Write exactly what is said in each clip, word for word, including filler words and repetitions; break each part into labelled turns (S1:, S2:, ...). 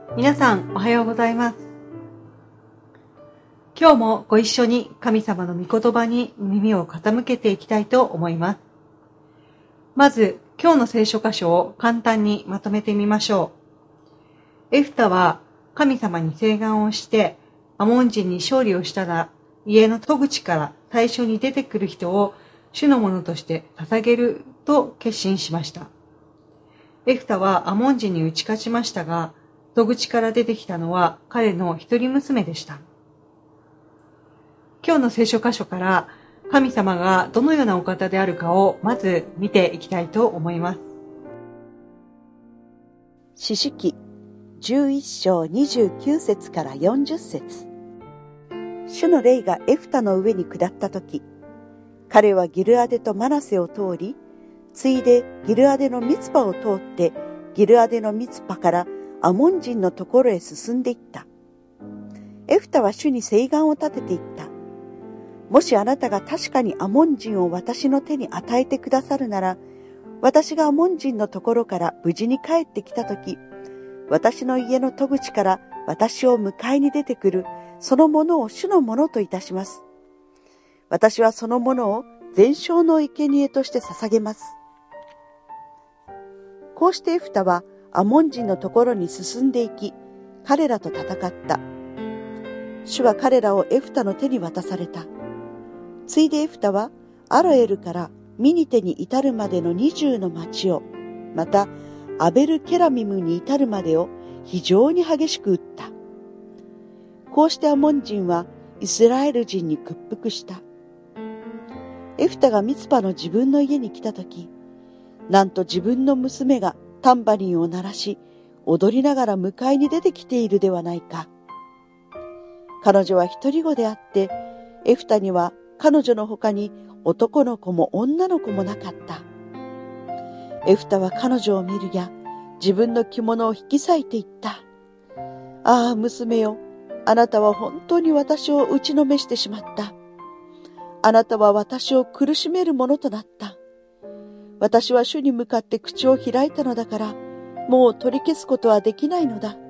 S1: 皆さんおはようございます。今日もご一緒に神様の御言葉に耳を傾けていきたいと思います。まず今日の聖書箇所を簡単にまとめてみましょう。エフタは神様に請願をしてアモン人に勝利をしたら、家の戸口から最初に出てくる人を主のものとして捧げると決心しました。エフタはアモン人に打ち勝ちましたが、戸口から出てきたのは彼の一人娘でした。今日の聖書箇所から神様がどのようなお方であるかをまず見ていきたいと思います。
S2: 士師記じゅういっ章にじゅうきゅう節からよんじゅっ節。主の霊がエフタの上に下ったとき、彼はギルアデとマナセを通り、ついでギルアデのミツパを通って、ギルアデのミツパからアモン人のところへ進んでいった。エフタは主に請願を立てていった。もしあなたが確かにアモン人を私の手に与えてくださるなら、私がアモン人のところから無事に帰ってきたとき、私の家の戸口から私を迎えに出てくるそのものを主のものといたします。私はそのものを全焼の生贄として捧げます。こうしてエフタはアモン人のところに進んでいき、彼らと戦った。主は彼らをエフタの手に渡された。ついでエフタはアロエルからミニテに至るまでの二十の町を、またアベルケラミムに至るまでを非常に激しく撃った。こうしてアモン人はイスラエル人に屈服した。エフタがミツパの自分の家に来たとき、なんと自分の娘がタンバリンを鳴らし、踊りながら迎えに出てきているではないか。彼女は一人子であって、エフタには彼女の他に男の子も女の子もなかった。エフタは彼女を見るや、自分の着物を引き裂いていった。ああ、娘よ、あなたは本当に私を打ちのめしてしまった。あなたは私を苦しめるものとなった。私は主に向かって口を開いたのだから、もう取り消すことはできないのだ。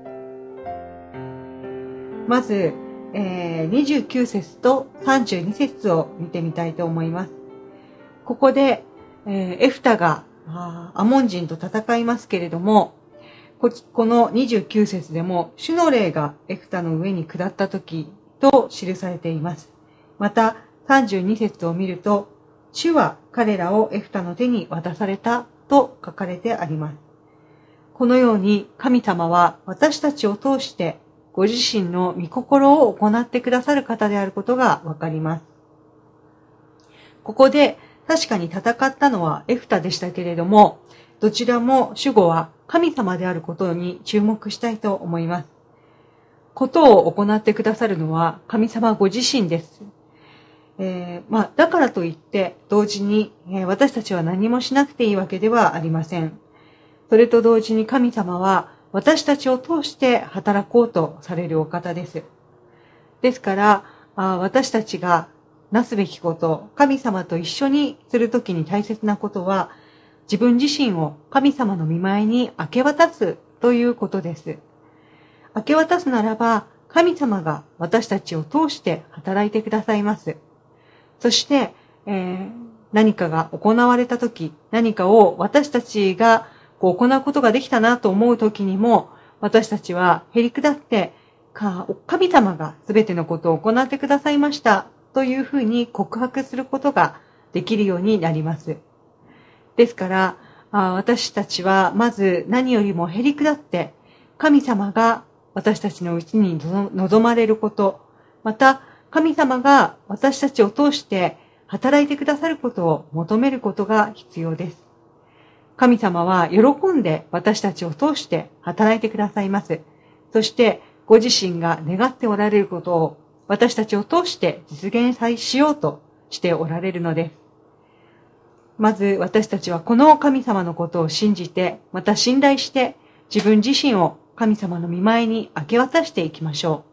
S1: まず、えー、にじゅうきゅう節とさんじゅうに節を見てみたいと思います。ここで、えー、エフタがアモン人と戦いますけれども、こ, このにじゅうきゅう節でも主の霊がエフタの上に下った時と記されています。またさんじゅうに節を見ると、主は彼らをエフタの手に渡されたと書かれてあります。このように神様は私たちを通してご自身の御心を行ってくださる方であることがわかります。ここで確かに戦ったのはエフタでしたけれども、どちらも主語は神様であることに注目したいと思います。ことを行ってくださるのは神様ご自身です。えー、まあ、だからといって同時に、えー、私たちは何もしなくていいわけではありません。それと同時に神様は私たちを通して働こうとされるお方です。ですから、あ私たちがなすべきこと、神様と一緒にするときに大切なことは、自分自身を神様の御前に明け渡すということです。明け渡すならば、神様が私たちを通して働いてくださいます。そして、えー、何かが行われたとき、何かを私たちがこう行うことができたなと思うときにも、私たちはへり下って、神様がすべてのことを行ってくださいましたというふうに告白することができるようになります。ですから、私たちはまず何よりもへり下って、神様が私たちのうちに望まれること、また神様が私たちを通して働いてくださることを求めることが必要です。神様は喜んで私たちを通して働いてくださいます。そしてご自身が願っておられることを私たちを通して実現しようとしておられるのです。まず私たちはこの神様のことを信じて、また信頼して自分自身を神様の御前に明け渡していきましょう。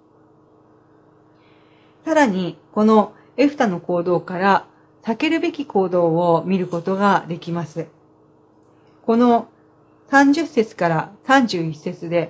S1: さらに、このエフタの行動から避けるべき行動を見ることができます。このさんじゅっ節からさんじゅういち節で、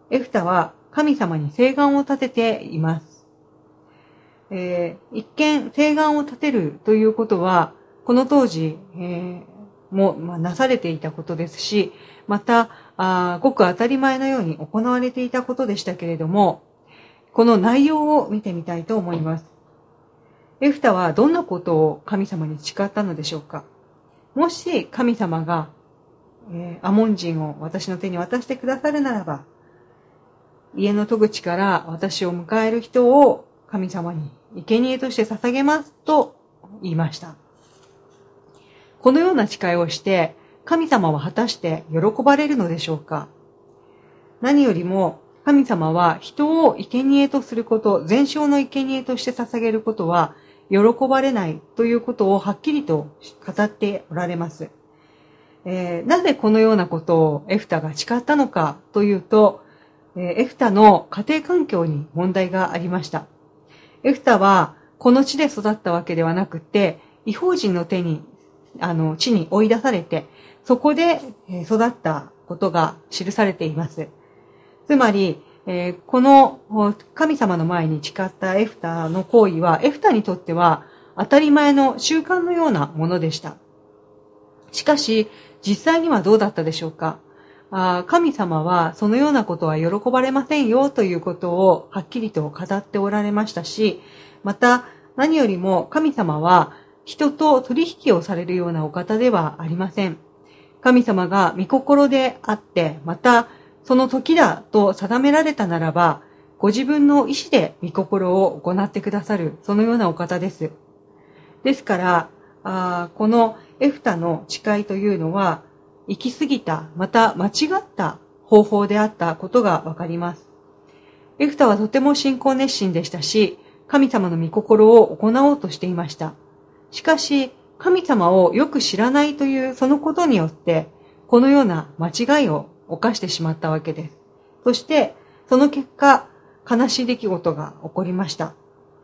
S1: エフタは神様に誓願を立てています。えー、一見、誓願を立てるということは、この当時、えー、も、まあ、なされていたことですし、またあ、ごく当たり前のように行われていたことでしたけれども、この内容を見てみたいと思います。エフタはどんなことを神様に誓ったのでしょうか。もし神様が、えー、アモン人を私の手に渡してくださるならば、家の戸口から私を迎える人を神様に生贄として捧げますと言いました。このような誓いをして神様は果たして喜ばれるのでしょうか。何よりも神様は人を生贄とすること、全焼の生贄として捧げることは喜ばれないということをはっきりと語っておられます。えー、なぜこのようなことをエフタが誓ったのかというと、エフタの家庭環境に問題がありました。エフタはこの地で育ったわけではなくて、異邦人の手に、あの、地に追い出されて、そこで育ったことが記されています。つまり、えー、この神様の前に誓ったエフタの行為は、エフタにとっては当たり前の習慣のようなものでした。しかし、実際にはどうだったでしょうか。あ、神様はそのようなことは喜ばれませんよということをはっきりと語っておられましたし、また何よりも神様は人と取引をされるようなお方ではありません。神様が御心であって、またその時だと定められたならば、ご自分の意志で御心を行ってくださる、そのようなお方です。ですから、あ、このエフタの誓いというのは、行き過ぎた、また間違った方法であったことがわかります。エフタはとても信仰熱心でしたし、神様の御心を行おうとしていました。しかし、神様をよく知らないというそのことによって、このような間違いを犯してしまったわけです。そして、その結果、悲しい出来事が起こりました。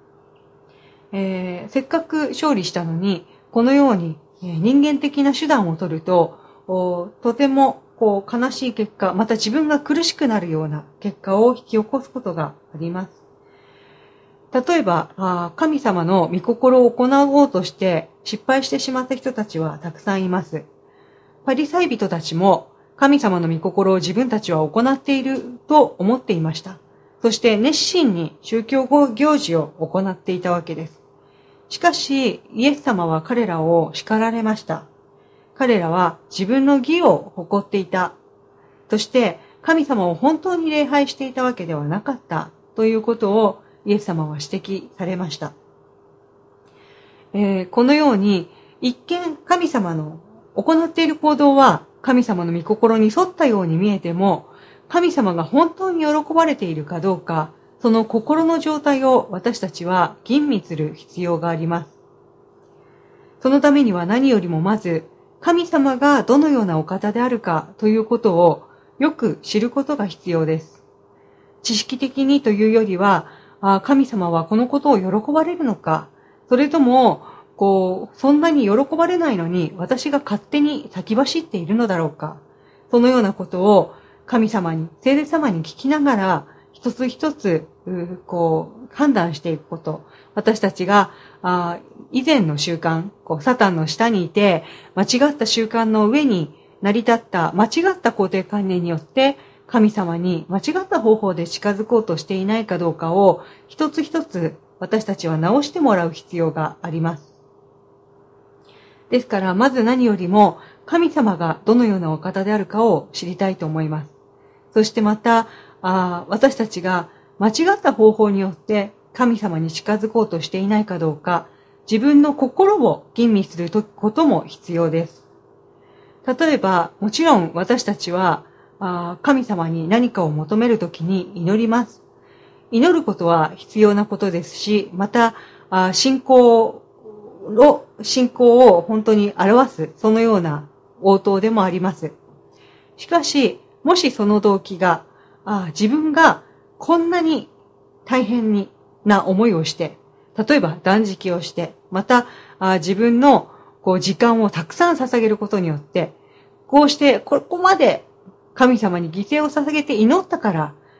S1: えー、せっかく勝利したのに、このように人間的な手段を取ると、とてもこう悲しい結果、また自分が苦しくなるような結果を引き起こすことがあります。例えば、神様の御心を行おうとして失敗してしまった人たちはたくさんいます。パリサイ人たちも神様の御心を自分たちは行っていると思っていました。そして熱心に宗教行事を行っていたわけです。しかし、イエス様は彼らを叱られました。彼らは自分の義を誇っていた。そして神様を本当に礼拝していたわけではなかったということをイエス様は指摘されました。えー、このように一見神様の行っている行動は神様の御心に沿ったように見えても、神様が本当に喜ばれているかどうか、その心の状態を私たちは吟味する必要があります。そのためには何よりもまず、神様がどのようなお方であるかということをよく知ることが必要です。知識的にというよりは、あ、神様はこのことを喜ばれるのか、それとも、こう、そんなに喜ばれないのに私が勝手に先走っているのだろうか。そのようなことを神様に、聖霊様に聞きながら、一つ一つ、こう、判断していくこと。私たちが、あ以前の習慣、こう、サタンの下にいて、間違った習慣の上に成り立った間違った肯定観念によって、神様に間違った方法で近づこうとしていないかどうかを、一つ一つ私たちは直してもらう必要があります。ですから、まず何よりも、神様がどのようなお方であるかを知りたいと思います。そしてまた、あ私たちが間違った方法によって神様に近づこうとしていないかどうか、自分の心を吟味することも必要です。例えば、もちろん私たちはあ神様に何かを求めるときに祈ります。祈ることは必要なことですし、またあ信仰を、信仰を本当に表す、そのような応答でもあります。しかし、もしその動機が、あ自分がこんなに大変にな思いをして、例えば断食をして、またあ自分のこう時間をたくさん捧げることによって、こうしてここまで神様に犠牲を捧げて祈ったから、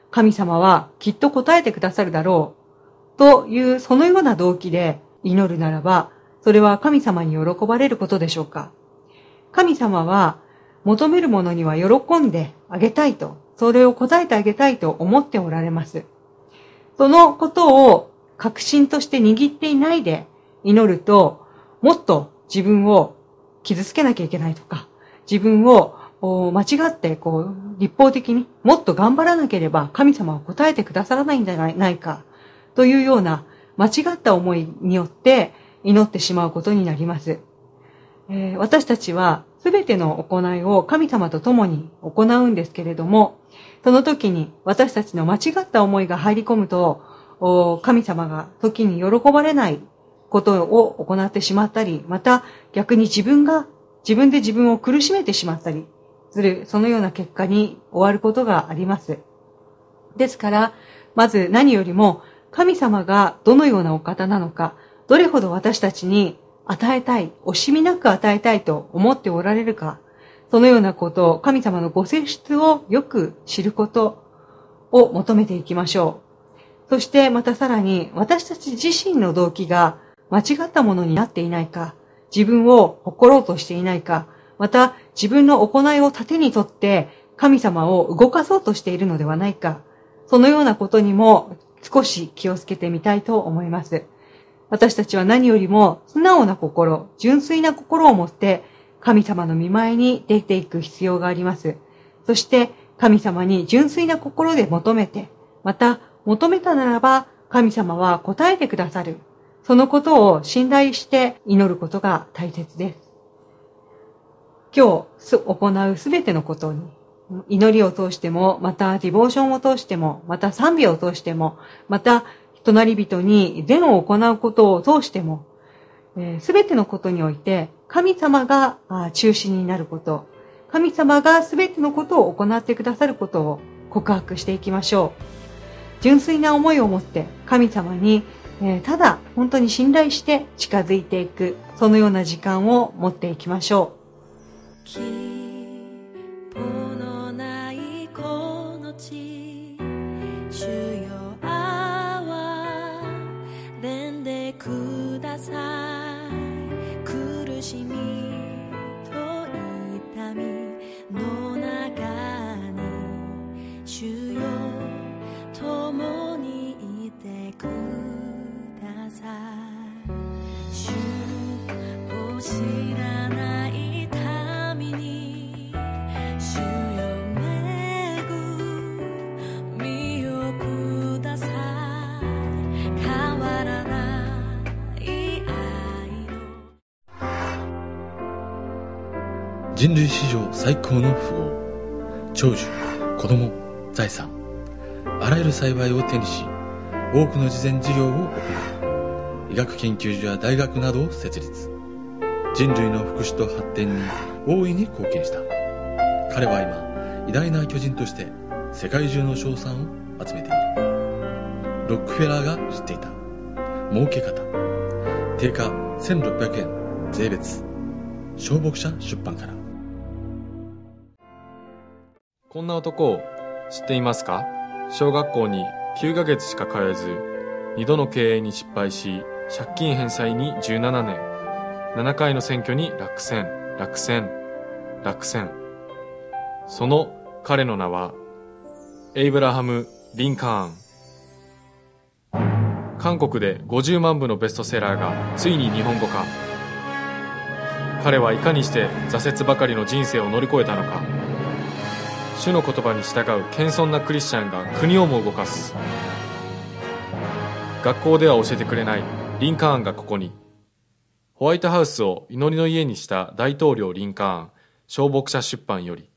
S1: 神様はきっと答えてくださるだろうというそのような動機で祈るならば、それは神様に喜ばれることでしょうか。神様は求めるものには喜んであげたいと、それを答えてあげたいと思っておられます。そのことを確信として握っていないで祈ると、もっと自分を傷つけなきゃいけないとか、自分を間違ってこう立法的にもっと頑張らなければ神様は答えてくださらないんじゃないかというような間違った思いによって祈ってしまうことになります。えー、私たちはすべての行いを神様と共に行うんですけれども、その時に私たちの間違った思いが入り込むと、神様が時に喜ばれないことを行ってしまったり、また逆に自分が自分で自分を苦しめてしまったりする、そのような結果に終わることがあります。ですから、まず何よりも神様がどのようなお方なのか、どれほど私たちに与えたい、惜しみなく与えたいと思っておられるか、そのようなことを、神様のご性質をよく知ることを求めていきましょう。そしてまたさらに私たち自身の動機が間違ったものになっていないか、自分を誇ろうとしていないか、また自分の行いを盾にとって神様を動かそうとしているのではないか、そのようなことにも少し気をつけてみたいと思います。私たちは何よりも素直な心、純粋な心を持って神様の御前に出ていく必要があります。そして神様に純粋な心で求めて、また求めたならば神様は答えてくださる。そのことを信頼して祈ることが大切です。今日行うすべてのことに、祈りを通しても、またディボーションを通しても、また賛美を通しても、また隣人に善を行うことを通しても、すべてのことにおいて神様が中心になること、神様がすべてのことを行ってくださることを告白していきましょう。純粋な思いを持って神様にただ本当に信頼して近づいていく、そのような時間を持っていきましょう。
S3: 希望のないこの地、主よ憐れんでください。苦しみと痛みの中に主よ共にいてください。主を知らない民に主よ恵みをください。変わらない愛の
S4: 人類史上最高の富豪、長寿、子供、財産、あらゆる幸いを手にし、多くの慈善事業を行い、医学研究所や大学などを設立。人類の福祉と発展に大いに貢献した。彼は今、偉大な巨人として世界中の称賛を集めている。ロックフェラーが知っていた儲け方。定価せんろっぴゃくえん税別。小牧者出版から。
S5: こんな男を知っていますか？小学校にきゅうかげつしか通えず、にどの経営に失敗し、借金返済にじゅうななねん、ななかいの選挙に落選、落選、落選。その彼の名は、エイブラハム・リンカーン。韓国でごじゅうまんぶのベストセラーがついに日本語化。彼はいかにして挫折ばかりの人生を乗り越えたのか。主の言葉に従う謙遜なクリスチャンが国をも動かす。学校では教えてくれないリンカーンがここに。ホワイトハウスを祈りの家にした大統領リンカーン、小牧者出版より。